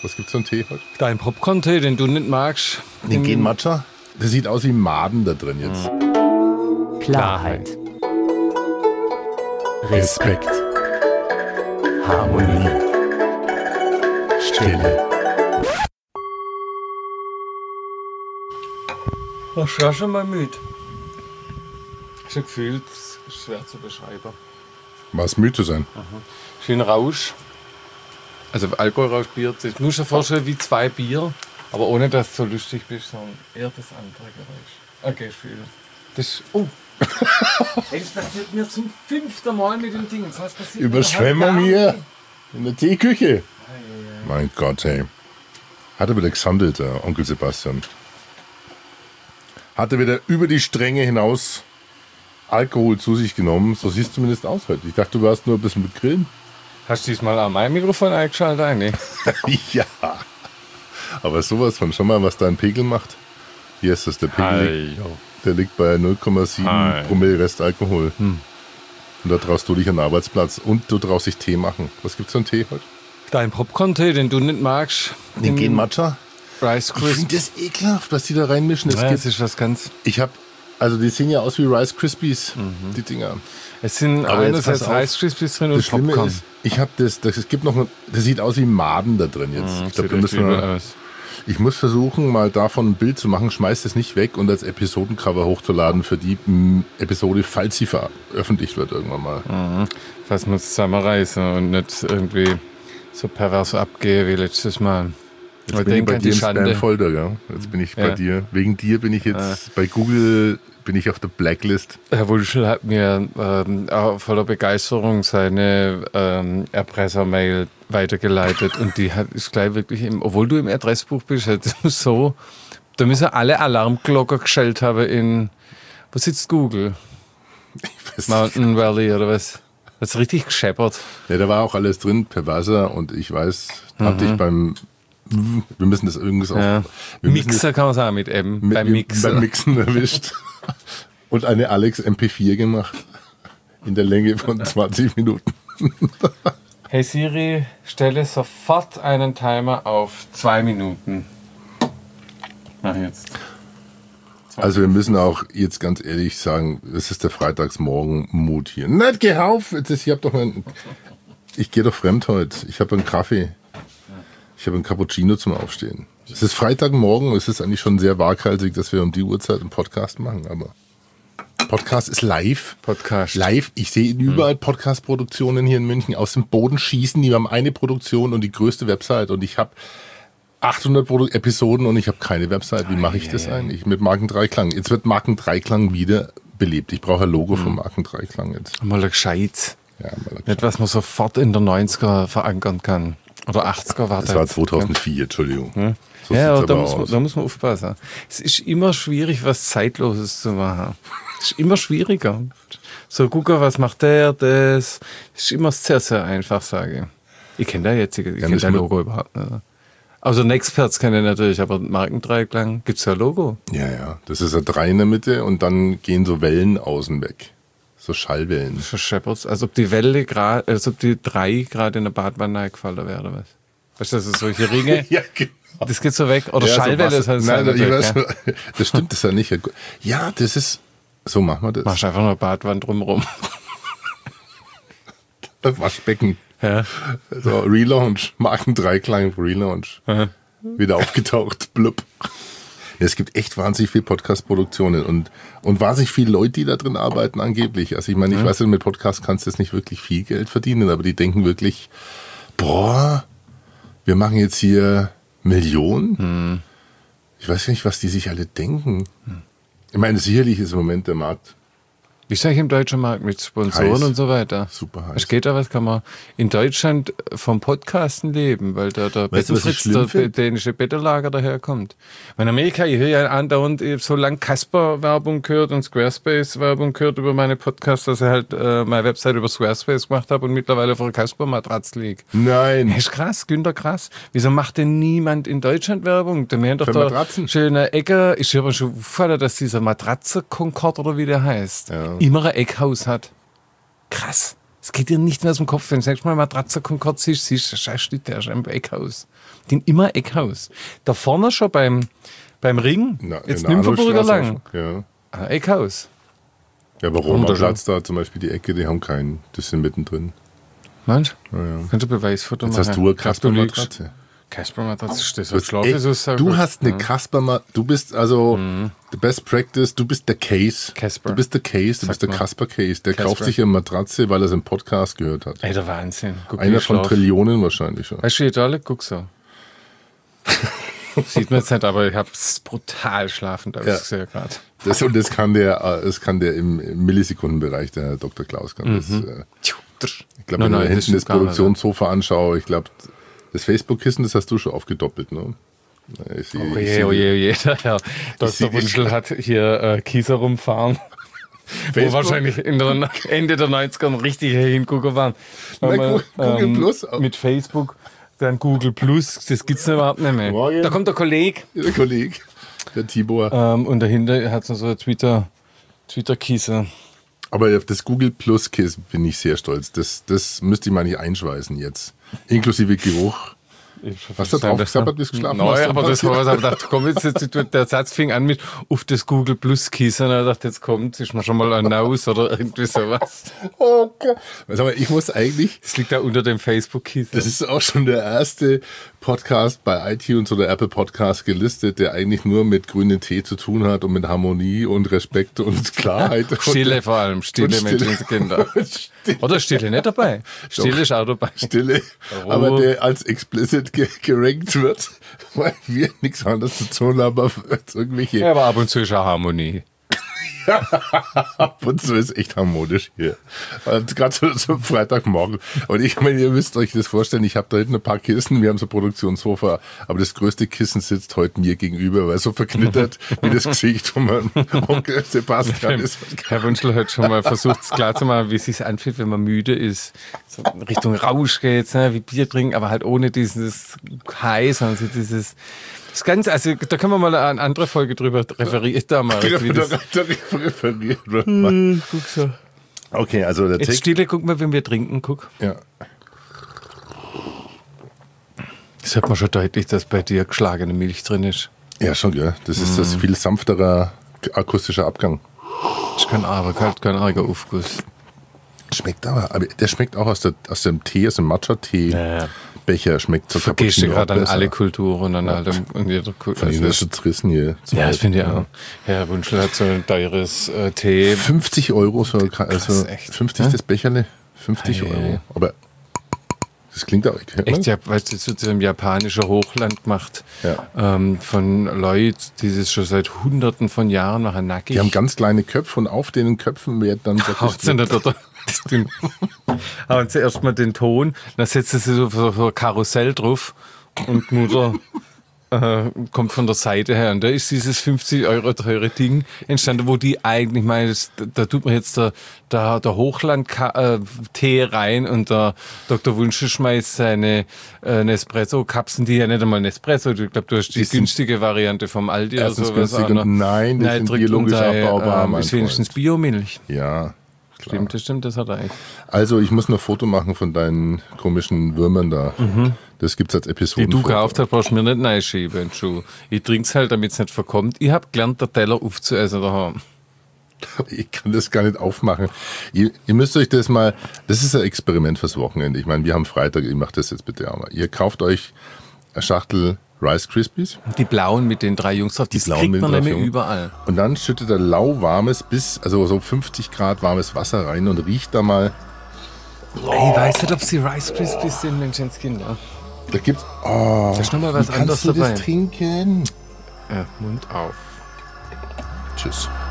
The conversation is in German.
Was gibt's für einen Tee heute? Dein Popcorn-Tee, den du nicht magst. Den Gen Matcha? Der sieht aus wie Maden da drin jetzt. Klarheit. Respekt. Harmonie. Stille. Ich war schon mal müde. Ich habe gefühlt, es ist schwer zu beschreiben. War es müde zu sein? Schön Rausch. Also Alkoholrausch, Bier. Das musst du dir vorstellen wie 2 Bier. Aber ohne, dass du so lustig bist, sondern eher das andere Geräusch. Okay, ich fühle. Das ist... Oh! Hey, das passiert mir zum 5. Mal mit dem Ding. Das passiert Überschwemmung hier in der Teeküche. Mein Gott, hey. Hat er wieder gesandelt, der Onkel Sebastian. Hat er wieder über die Stränge hinaus Alkohol zu sich genommen. So siehst du zumindest aus heute. Ich dachte, du warst nur ein bisschen mit Grillen. Hast du diesmal auch mein Mikrofon eingeschaltet eigentlich? Ja. Aber sowas von, schau mal, was da ein Pegel macht. Hier ist das, der Pegel. Der liegt bei 0,7 Promille Restalkohol. Und da traust du dich an den Arbeitsplatz und du traust dich Tee machen. Was gibt's für einen Tee heute? Dein Popcorn-Tee, den du nicht magst. Den Gen Matcha? Rice Ich Krispies. finde das ekelhaft, was die da reinmischen. Das ist was ganz... Also die sehen ja aus wie Rice Krispies, die Dinger. Es sind Aber jetzt einerseits pass auf, Rice Krispies drin und Das Schlimme Popcorn. ist, es gibt noch, das sieht aus wie Maden da drin jetzt. Ich glaube, ich muss versuchen, mal davon ein Bild zu machen, schmeiß das nicht weg und als Episodencover hochzuladen für die Episode, falls sie veröffentlicht wird irgendwann mal. Falls wir uns zusammenreißen und nicht irgendwie so pervers abgehen wie letztes Mal. Jetzt bin ich bei dir im Spam-Folder, ja. Jetzt bin ich bei dir. Wegen dir bin ich jetzt bei Google, bin ich auf der Blacklist. Herr Wulschel hat mir voller Begeisterung seine Erpresser-Mail weitergeleitet und die ist gleich wirklich, obwohl du im Adressbuch bist, so, da müssen alle Alarmglocken geschellt haben wo sitzt Google? Ich weiß Mountain Valley oder was? Das ist richtig gescheppert. Ja, da war auch alles drin, perverser und ich weiß, hab dich wir müssen das irgendwie auf... Mixer kann man sagen mit M. Beim Mixen erwischt. Und eine Alex MP4 gemacht. In der Länge von 20 Minuten. Hey Siri, stelle sofort einen Timer auf 2 Minuten. Mach jetzt. Also wir müssen auch jetzt ganz ehrlich sagen, es ist der Freitagsmorgen-Mut hier. Nicht geh auf! Ich gehe doch fremd heute. Ich habe einen Kaffee. Ich habe einen Cappuccino zum Aufstehen. Es ist Freitagmorgen, es ist eigentlich schon sehr waghalsig, dass wir um die Uhrzeit einen Podcast machen, aber Podcast ist live. Podcast. Live. Ich sehe überall Podcast-Produktionen hier in München aus dem Boden schießen. Die haben eine Produktion und die größte Website und ich habe 800 Episoden und ich habe keine Website. Wie mache ich das eigentlich? Mit Markendreiklang. Jetzt wird Markendreiklang wieder belebt. Ich brauche ein Logo von Markendreiklang jetzt. Mal ein gescheit. Ja, nicht, was man sofort in der 90er verankern kann. Oder 80er war das. Das war 2004, Entschuldigung. Ja, So ja, sieht's da aber muss man aufpassen. Es ist immer schwierig, was Zeitloses zu machen. Es ist immer schwieriger. So, gucken, was macht der, das. Es ist immer sehr, sehr einfach, sage ich. Ich kenne da jetzt, ich kenne dein Logo überhaupt nicht. Also Nexperts kenne ich natürlich, aber Markendreiklang, gibt es ja ein Logo. Ja. Das ist ein 3 in der Mitte und dann gehen so Wellen außen weg. So Schallwellen. Verscheppert, als ob die Welle gerade, als ob die 3 gerade in der Badwanne gefallen wäre, oder was? Weißt du, das sind solche Ringe. Ja, genau. Das geht so weg. Oder Ja, Schallwelle. so das stimmt, das ist ja nicht. Ja, das ist, so machen wir das. Machst einfach eine Badwanne drumherum. Das Waschbecken. Ja. So, Relaunch. Markendreiklang, Relaunch. Wieder aufgetaucht. Blub. Es gibt echt wahnsinnig viel Podcast-Produktionen und wahnsinnig viele Leute, die da drin arbeiten angeblich. Also ich meine, ich weiß ja, mit Podcasts kannst du jetzt nicht wirklich viel Geld verdienen, aber die denken wirklich, boah, wir machen jetzt hier Millionen. Ich weiß nicht, was die sich alle denken. Ich meine, sicherlich ist im Moment der Markt Wie ist eigentlich im deutschen Markt mit Sponsoren heiß. Und so weiter? Super heiß. Es geht da was, kann man in Deutschland vom Podcasten leben, weil da der Weißt du, was ich Fritz, schlimm der finde? dänische Betterlager daherkommt. In Amerika, ich höre ja andauernd, ich habe so lange Casper-Werbung gehört und Squarespace-Werbung gehört über meine Podcasts, dass ich halt meine Website über Squarespace gemacht habe und mittlerweile vor einer Casper-Matratze liege. Nein. Das ist krass, Günter krass. Wieso macht denn niemand in Deutschland Werbung? Da haben doch Für da Matratzen? schöne Ecke. Ich habe schon gefallen, dass dieser Matratze Concord oder wie der heißt, immer ein Eckhaus hat. Krass. Es geht dir nicht mehr aus dem Kopf. Wenn du sagst, mal Matratze kommt kurz, siehst du, scheiß steht der schon im Eckhaus. Den immer Eckhaus. Da vorne schon beim Ring, jetzt Nymphenburger lang. Ja. Eckhaus. Ja, aber Roma-Platz da zum Beispiel, die Ecke, die haben keinen. Das sind mittendrin. Meinst du? Ja. Kannst du Beweisfoto machen? Jetzt hast du eine Kasper-Matratze. Kasper-Matratze, das schlafe du hast eine Kasper, du bist also the best practice, du bist der Case. Kasper. Du bist der Case, du bist der Kasper-Case. Der kauft sich eine Matratze, weil er es im Podcast gehört hat. Ey, der Wahnsinn. Guck, einer von Trillionen wahrscheinlich schon. Weißt du, jetzt alle? Guck so. Sieht man jetzt nicht, aber ich habe es brutal schlafend ausgesehen gerade. Das kann der im Millisekundenbereich, der Dr. Klaus kann. Ich glaube, wenn ich mir hinten das Produktionssofa anschaue, ich glaube, das Facebook-Kissen, das hast du schon aufgedoppelt, ne? Oje. Der Dr. Wunschel hat hier Kieser rumfahren. Wo wahrscheinlich Ende der 90er richtig Hingucker waren. Google Plus. Mit Facebook, dann Google Plus, das gibt's überhaupt nicht mehr. Morgen. Da kommt der Kollege. Der Tibor. Und dahinter hat es so ein Twitter-Kieser. Aber auf das Google Plus Kissen bin ich sehr stolz. Das müsste ich mal nicht einschweißen jetzt. Inklusive Geruch. Hast du drauf gesabbert, bis geschlafen hast? Nein, aber das war was. Ich dachte, komm, jetzt, der Satz fing an mit auf das Google Plus Kissen. Und ich dachte, jetzt kommt, ist mir schon mal ein Naus oder irgendwie sowas. Okay. Aber ich muss eigentlich. Das liegt da unter dem Facebook-Kissen. Das ist auch schon der erste Podcast bei iTunes oder Apple Podcast gelistet, der eigentlich nur mit grünen Tee zu tun hat und mit Harmonie und Respekt und Klarheit. Stille vor allem. Stille Menschenskinder. Oder Stille nicht dabei. Stille ist auch dabei. Stille. Aber der als explicit gerankt wird, weil wir nichts anderes zu tun haben, aber irgendwelche. Ja, aber ab und zu ist auch Harmonie. Ab und zu ist echt harmonisch hier. Gerade so Freitagmorgen. Und ich meine, ihr müsst euch das vorstellen, ich habe da hinten ein paar Kissen, wir haben so ein Produktionssofa, aber das größte Kissen sitzt heute mir gegenüber, weil so verknittert wie das Gesicht von meinem Onkel Sebastian ist. Herr Wunschel hat schon mal versucht, es klar zu machen, wie es sich anfühlt, wenn man müde ist. So Richtung Rausch geht, ne, wie Bier trinken, aber halt ohne dieses High, sondern so dieses... Das Ganze, also da können wir mal eine andere Folge drüber referieren. Guck so. Okay, also der Jetzt Stille, guck mal, wenn wir trinken, guck. Ja. Das hört man schon deutlich, dass bei dir geschlagene Milch drin ist. Ja, schon, gell. Das ist das viel sanfterer akustischer Abgang. Das ist kein arger Aufguss. Schmeckt aber der schmeckt auch aus dem Tee, aus dem Matcha-Tee. Ja. Becher schmeckt so vergisst du gerade an alle Kulturen, an allem und jeder Kultur. Also das ist zerrissen hier. Ja, das finde ich auch. Herr Wunschel hat so ein teures Tee. 50 Euro, so, also echt, 50 das Becherle, 50 Euro. Aber das klingt auch echt, ja, weil es zu einem japanischen Hochland gemacht, von Leuten, die das schon seit Hunderten von Jahren machen, nackig. Die haben ganz kleine Köpfe und auf den Köpfen wird dann haben zuerst mal den Ton, dann setzen sie so ein Karussell drauf und Mutter kommt von der Seite her. Und da ist dieses 50 Euro teure Ding entstanden, wo die eigentlich meinen, da tut man jetzt der Hochland-Tee rein und der Dr. Wunschel schmeißt seine Nespresso-Kapseln, die ja nicht einmal Nespresso, ich glaube, du hast die günstige Variante vom Aldi oder sowas. Nein, das sind biologisch abbaubar. Ist wenigstens Biomilch. Ja. Klar. Stimmt, das hat er eigentlich. Also, ich muss noch ein Foto machen von deinen komischen Würmern da. Das gibt's als Episode. Die du gekauft hast, brauchst du mir nicht reinschieben. Ich trink's halt, damit es nicht verkommt. Ich habe gelernt, den Teller aufzuessen daheim. Ich kann das gar nicht aufmachen. Ihr müsst euch das mal, das ist ein Experiment fürs Wochenende. Ich meine, wir haben Freitag, ich mache das jetzt bitte auch mal. Ihr kauft euch eine Schachtel Rice Krispies. Die blauen mit den 3 Jungs drauf, die kriegt man nämlich überall. Und dann schüttet er lauwarmes also so 50 Grad warmes Wasser rein und riecht da mal. Ich weiß nicht, ob sie Rice Krispies sind, Menschenskinder. Da gibt's, da ist noch mal was anderes dabei. Kannst du das trinken? Mund auf. Tschüss.